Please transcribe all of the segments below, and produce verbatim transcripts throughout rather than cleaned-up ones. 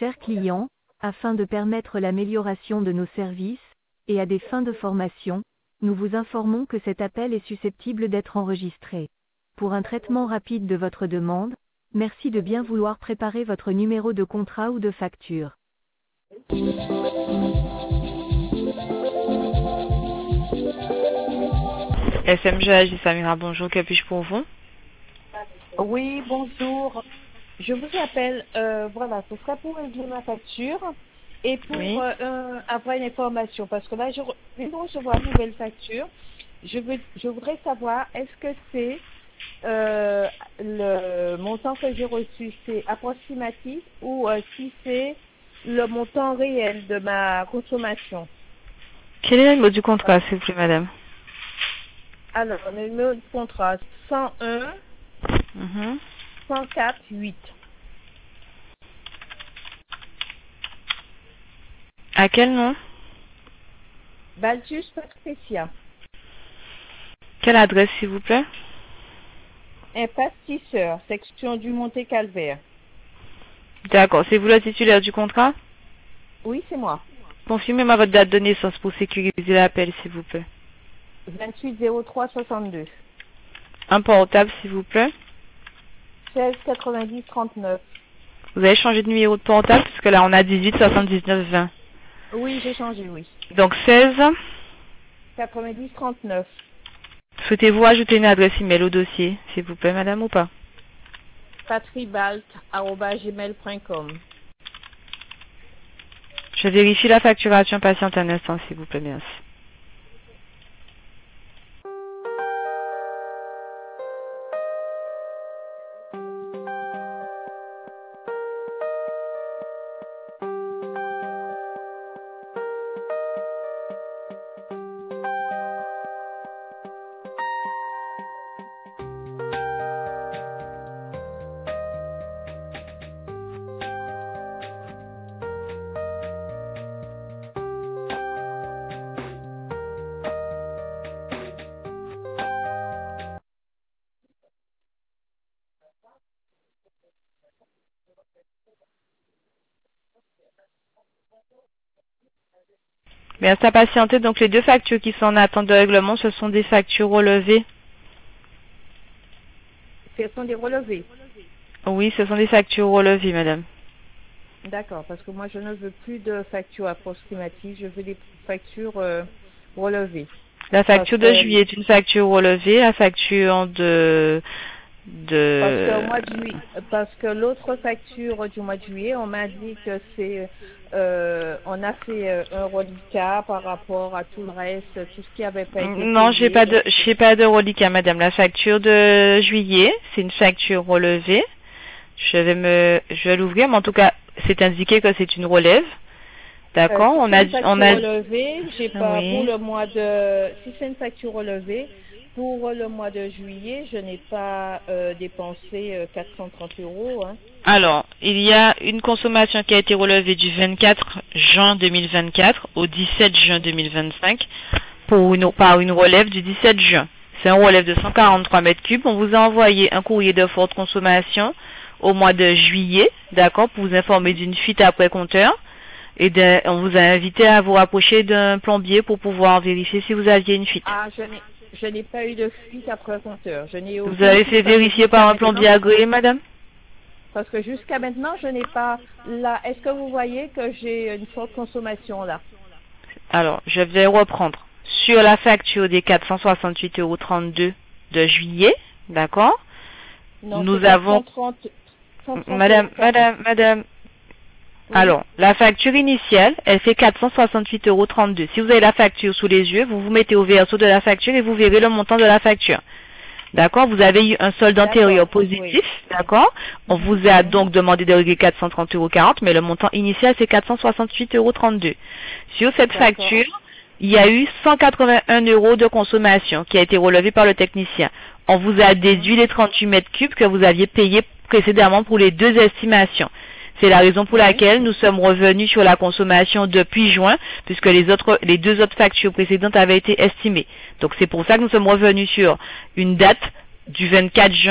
chers clients, afin de permettre l'amélioration de nos services, et à des fins de formation, nous vous informons que cet appel est susceptible d'être enregistré. Pour un traitement rapide de votre demande, merci de bien vouloir préparer votre numéro de contrat ou de facture. S M G A G Samira, bonjour, que puis-je pour vous? Oui, bonjour. Je vous appelle, euh, voilà, ce serait pour régler ma facture et pour Oui. euh, euh, avoir une information. Parce que là, je, re- maintenant, je vois une nouvelle facture. Je, veux, je voudrais savoir, est-ce que c'est euh, le montant que j'ai reçu, c'est approximatif ou euh, si c'est le montant réel de ma consommation. Quel est le numéro du contrat, s'il vous plaît, madame? Alors, le numéro de contrat cent un Mhm. cent quatre huit. À quel nom? Baltus Patricia. Quelle adresse, s'il vous plaît? Impasse Tisseur, section du Monté-Calvaire. D'accord, c'est vous la titulaire du contrat? Oui, c'est moi. Confirmez-moi votre date de naissance pour sécuriser l'appel, s'il vous plaît. vingt-huit zéro trois soixante-deux. Un portable, s'il vous plaît. seize quatre-vingt-dix trente-neuf. Vous avez changé de numéro de portable, puisque là, on a dix-huit soixante-dix-neuf vingt. Oui, j'ai changé, oui. Donc, seize. quatre-vingt-dix trente-neuf. Souhaitez-vous ajouter une adresse email au dossier, s'il vous plaît, madame, ou pas? patribalt arobase gmail point com. Je vérifie la facturation, patiente un instant, s'il vous plaît, merci. Merci à patienter. Donc, les deux factures qui sont en attente de règlement, ce sont des factures relevées. Ce sont des relevés. Oui, ce sont des factures relevées, madame. D'accord, parce que moi, je ne veux plus de factures approximatives, je veux des factures euh, relevées. La facture Parce de que- juillet est une facture relevée. La facture de... Parce que, au de... mois de juillet, parce que l'autre facture du mois de juillet, on m'a dit que c'est, euh, on a fait euh, un reliquat par rapport à tout le reste, tout ce qui avait pas été Non, payé. j'ai pas de, Donc, j'ai pas de reliquat, madame. La facture de juillet, c'est une facture relevée. Je vais me, je vais l'ouvrir, mais en tout cas, c'est indiqué que c'est une relève. D'accord? euh, si On c'est a, une facture on a, relevée, j'ai pas oui. pour le mois de, si c'est une facture relevée, pour le mois de juillet, je n'ai pas euh, dépensé euh, quatre cent trente euros. Hein. Alors, il y a une consommation qui a été relevée du vingt-quatre juin deux mille vingt-quatre au dix-sept juin deux mille vingt-cinq pour une, par une relève du dix-sept juin. C'est un relève de cent quarante-trois mètres cubes. On vous a envoyé un courrier de forte consommation au mois de juillet, d'accord, pour vous informer d'une fuite après compteur. Et de, on vous a invité à vous rapprocher d'un plombier pour pouvoir vérifier si vous aviez une fuite. Ah, je n'ai, je n'ai pas eu de fuite après compteur. Je n'ai Vous aucune avez fuite fait parce que vérifier par un jusqu'à plombier maintenant- agréé, madame? Parce que jusqu'à maintenant, je n'ai pas là. Est-ce que vous voyez que j'ai une forte consommation là? Alors, je vais reprendre. Sur la facture des quatre cent soixante-huit euros trente-deux de juillet, d'accord? Non, Nous c'est avons... cent trente, cent trente Madame, euros. madame, madame... Oui. Alors, la facture initiale, elle fait quatre cent soixante-huit euros trente-deux. Si vous avez la facture sous les yeux, vous vous mettez au verso de la facture et vous verrez le montant de la facture. D'accord? Vous avez eu un solde antérieur D'accord, positif, oui. d'accord? On vous a donc demandé de régler quatre cent trente euros quarante, mais le montant initial, c'est quatre cent soixante-huit euros trente-deux. Sur cette D'accord. facture, il y a eu cent quatre-vingt-un euros de consommation qui a été relevé par le technicien. On vous a déduit les trente-huit mètres cubes que vous aviez payés précédemment pour les deux estimations. C'est la raison pour Oui. laquelle nous sommes revenus sur la consommation depuis juin, puisque les autres, les deux autres factures précédentes avaient été estimées. Donc c'est pour ça que nous sommes revenus sur une date du vingt-quatre juin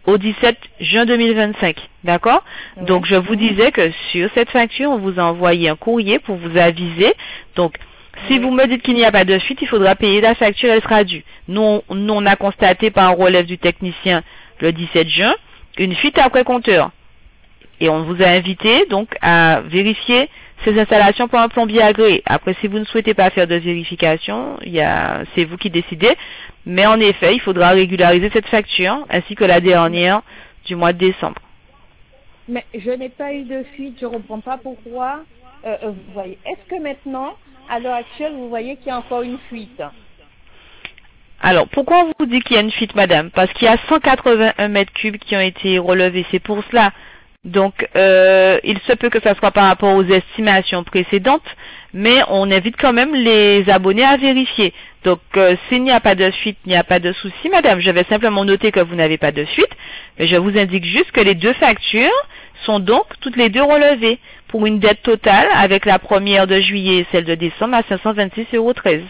au dix-sept juin deux mille vingt-cinq. D'accord? Oui. Donc, je vous disais que sur cette facture, on vous a envoyé un courrier pour vous aviser. Donc, si Oui. vous me dites qu'il n'y a pas de fuite, il faudra payer la facture, elle sera due. Nous, nous, on a constaté par un relève du technicien le dix-sept juin une fuite après compteur. Et on vous a invité donc à vérifier ces installations par un plombier agréé. Après, si vous ne souhaitez pas faire de vérification, il y a, c'est vous qui décidez. Mais en effet, il faudra régulariser cette facture ainsi que la dernière du mois de décembre. Mais je n'ai pas eu de fuite, je ne comprends pas pourquoi. Euh, euh, vous voyez, est-ce que maintenant, à l'heure actuelle, vous voyez qu'il y a encore une fuite? Alors, pourquoi on vous dit qu'il y a une fuite, madame? Parce qu'il y a cent quatre-vingt-un mètres cubes qui ont été relevés. C'est pour cela. Donc, euh, il se peut que ça soit par rapport aux estimations précédentes, mais on invite quand même les abonnés à vérifier. Donc, euh, s'il n'y a pas de fuite, il n'y a pas de souci, madame. Je vais simplement noter que vous n'avez pas de fuite. Mais je vous indique juste que les deux factures sont donc toutes les deux relevées pour une dette totale avec la première de juillet et celle de décembre à cinq cent vingt-six euros treize.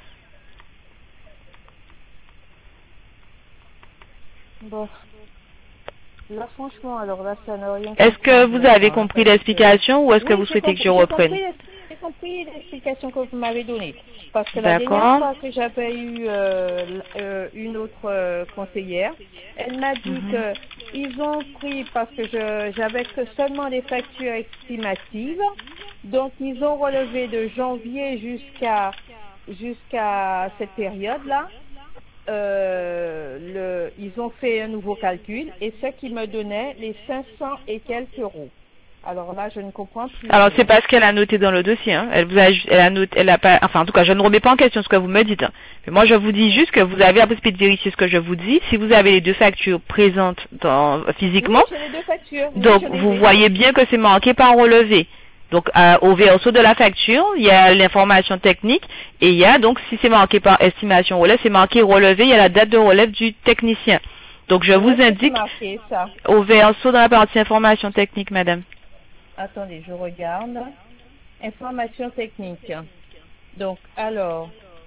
Bon. Là, franchement, alors là, ça n'a rien. Est-ce que vous avez compris l'explication ou est-ce que Oui, vous j'ai souhaitez compris, que je reprenne? J'ai compris, j'ai compris l'explication que vous m'avez donnée. Parce que la dernière D'accord. fois que j'avais eu euh, euh, une autre euh, conseillère, elle m'a dit Mhm. que ils ont pris, parce que je j'avais que seulement les factures estimatives, donc ils ont relevé de janvier jusqu'à jusqu'à cette période-là. Euh, le, ils ont fait un nouveau calcul et ce qui me donnait les cinq cents et quelques euros. Alors là, je ne comprends plus. Alors c'est pas ce qu'elle a noté dans le dossier. Hein. Elle vous a, elle a noté, elle a pas. Enfin, en tout cas, je ne remets pas en question ce que vous me dites. Hein. Mais moi, je vous dis juste que vous avez la possibilité de vérifier ce que je vous dis. Si vous avez les deux factures présentes dans, physiquement, oui, j'ai les deux factures. Oui, donc je les vous ai. voyez bien que c'est marqué par relevé. Donc euh, au verso de la facture, il y a l'information technique et il y a donc si c'est marqué par estimation relève, c'est marqué relevé, il y a la date de relève du technicien. Donc je Où vous est-ce que c'est indique marqué, ça? au verso dans la partie information technique, madame. Attendez, je regarde. Information technique. Donc, alors.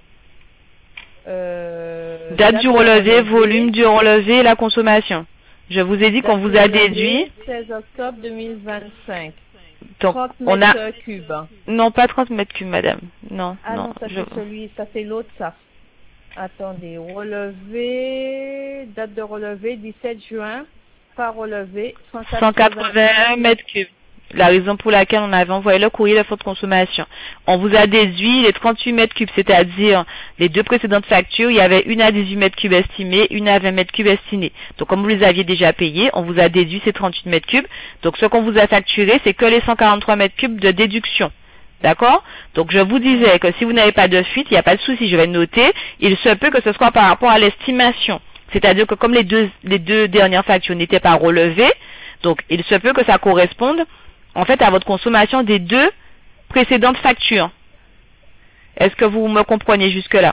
Euh, Date du de relevé, volume du relevé et la consommation. Je vous ai dit qu'on vous a déduit. seize octobre deux mille vingt-cinq. Donc trente on a mètres cubes. non pas trente mètres cubes, madame. Non, Ah non, non. ça je- c'est celui, ça c'est l'autre, ça. Attendez, relevé, date de relevé, dix-sept juin, pas relevé, cent cent quatre-vingt-un mètres cubes. La raison pour laquelle on avait envoyé le courrier de forte consommation. On vous a déduit les trente-huit mètres cubes, c'est-à-dire les deux précédentes factures, il y avait une à dix-huit mètres cubes estimés, une à vingt mètres cubes estimés. Donc comme vous les aviez déjà payés, on vous a déduit ces trente-huit mètres cubes. Donc ce qu'on vous a facturé, c'est que les cent quarante-trois mètres cubes de déduction. D'accord? Donc je vous disais que si vous n'avez pas de fuite, il n'y a pas de souci, je vais noter. Il se peut que ce soit par rapport à l'estimation. C'est-à-dire que comme les deux, les deux dernières factures n'étaient pas relevées, donc il se peut que ça corresponde en fait à votre consommation des deux précédentes factures. Est-ce que vous me comprenez jusque-là?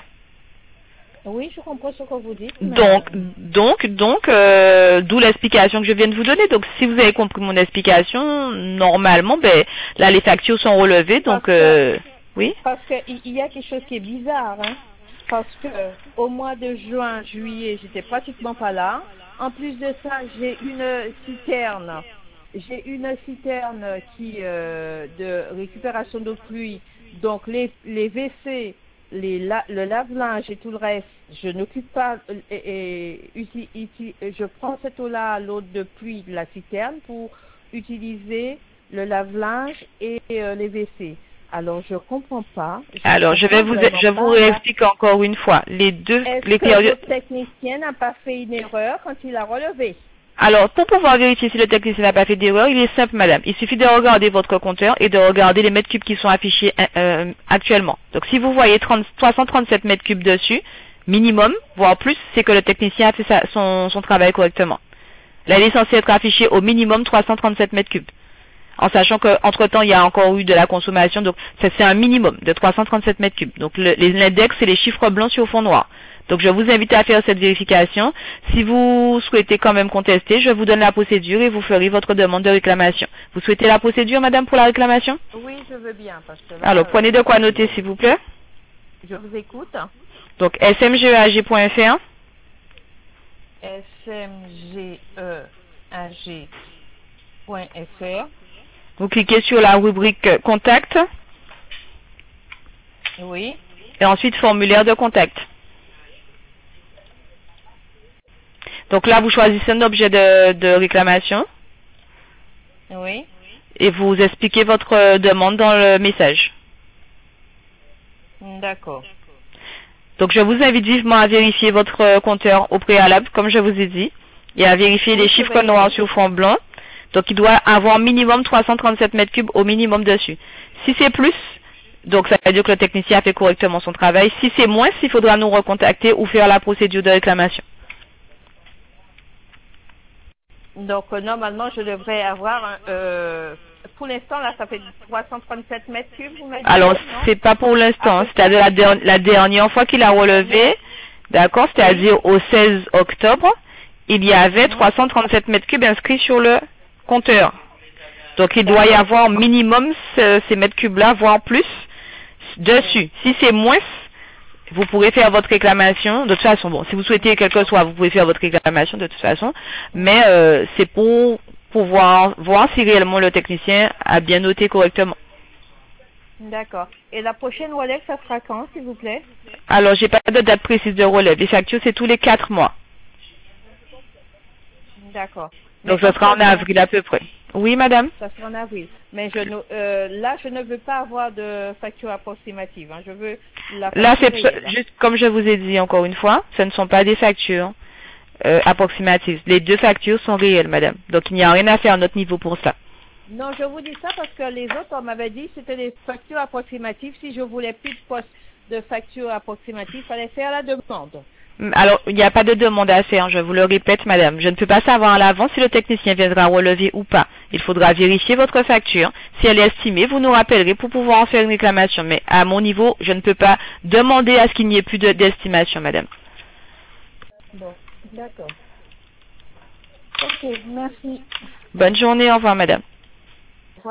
Oui, je comprends ce que vous dites. mais- Donc, donc, donc, euh, d'où l'explication que je viens de vous donner. Donc, si vous avez compris mon explication, normalement, ben, là, les factures sont relevées. Donc, Parce que- euh, oui. Parce qu'il y a quelque chose qui est bizarre, hein. Parce que au mois de juin, juillet, j'étais pratiquement pas là. En plus de ça, j'ai une citerne. J'ai une citerne qui euh, de récupération d'eau de pluie. Donc les les W C, les la, le lave-linge et tout le reste, je n'occupe pas euh, et, et uti- uti- je prends cette eau-là, l'eau de pluie de la citerne pour utiliser le lave-linge et euh, les W C. Alors je comprends pas. Alors, je vais vous, comprends je vraiment vous pas, là. réexplique encore une fois. Les deux, Est-ce les que périodes. votre technicien n'a pas fait une erreur quand il a relevé? Alors, pour pouvoir vérifier si le technicien n'a pas fait d'erreur, il est simple, madame. Il suffit de regarder votre compteur et de regarder les mètres cubes qui sont affichés euh, actuellement. Donc, si vous voyez trente, trois cent trente-sept mètres cubes dessus, minimum, voire plus, c'est que le technicien a fait sa, son, son travail correctement. Là, il est censé être affiché au minimum trois cent trente-sept mètres cubes. En sachant qu'entre-temps, il y a encore eu de la consommation. Donc, ça, c'est un minimum de trois cent trente-sept mètres cubes. Donc, le, les index, c'est les chiffres blancs sur fond noir. Donc, je vous invite à faire cette vérification. Si vous souhaitez quand même contester, je vous donne la procédure et vous ferez votre demande de réclamation. Vous souhaitez la procédure, madame, pour la réclamation? Oui, je veux bien. Parce que là, Alors, prenez de quoi noter, s'il vous plaît. Je vous écoute. Donc, s m g e a g point f r. S m g e a g point f r. Vous cliquez sur la rubrique euh, Contact Oui. et ensuite Formulaire de contact. Donc là, vous choisissez un objet de, de réclamation Oui. et vous expliquez votre euh, demande dans le message. D'accord. Donc je vous invite vivement à vérifier votre euh, compteur au préalable, comme je vous ai dit, et à vérifier Oui, les je chiffres vais noirs essayer. sur fond blanc. Donc il doit avoir minimum trois cent trente-sept mètres cubes au minimum dessus. Si c'est plus, donc ça veut dire que le technicien a fait correctement son travail. Si c'est moins, il faudra nous recontacter ou faire la procédure de réclamation. Donc, euh, normalement, je devrais avoir, un, euh, pour l'instant, là, ça fait trois cent trente-sept mètres cubes, vous m'avez dit, Alors, non? c'est pas pour l'instant, À peu c'est-à-dire la, der- la dernière fois qu'il a relevé, d'accord, c'est-à-dire au seize octobre, il y avait Mhm. trois cent trente-sept mètres cubes inscrits sur le compteur. Donc, il doit y D'accord. avoir minimum ce- ces mètres cubes-là, voire plus, dessus. Si c'est moins, vous pourrez faire votre réclamation. De toute façon, bon, si vous souhaitez quel que soit, vous pouvez faire votre réclamation de toute façon. Mais euh, c'est pour pouvoir voir si réellement le technicien a bien noté correctement. D'accord. Et la prochaine relève, ça sera quand, s'il vous plaît? Alors, j'ai pas de date précise de relève. Les factures, c'est tous les quatre mois. D'accord. Donc, Mais ce sera en entre-temps, avril à peu près. Oui, madame? ça sera en avril. Mais je ne, euh, là, je ne veux pas avoir de facture approximative. Hein. Je veux la facture Là, c'est réelle. juste comme je vous ai dit encore une fois, ce ne sont pas des factures euh, approximatives. Les deux factures sont réelles, madame. Donc, il n'y a rien à faire à notre niveau pour ça. Non, je vous dis ça parce que les autres, on m'avait dit que c'était des factures approximatives. Si je voulais plus de poste de facture approximative, il fallait faire la demande. Alors, il n'y a pas de demande à faire, je vous le répète, madame. Je ne peux pas savoir à l'avance si le technicien viendra relever ou pas. Il faudra vérifier votre facture. Si elle est estimée, vous nous rappellerez pour pouvoir en faire une réclamation. Mais à mon niveau, je ne peux pas demander à ce qu'il n'y ait plus de- d'estimation, madame. Bon, d'accord. Ok, merci. Bonne journée, au revoir, madame.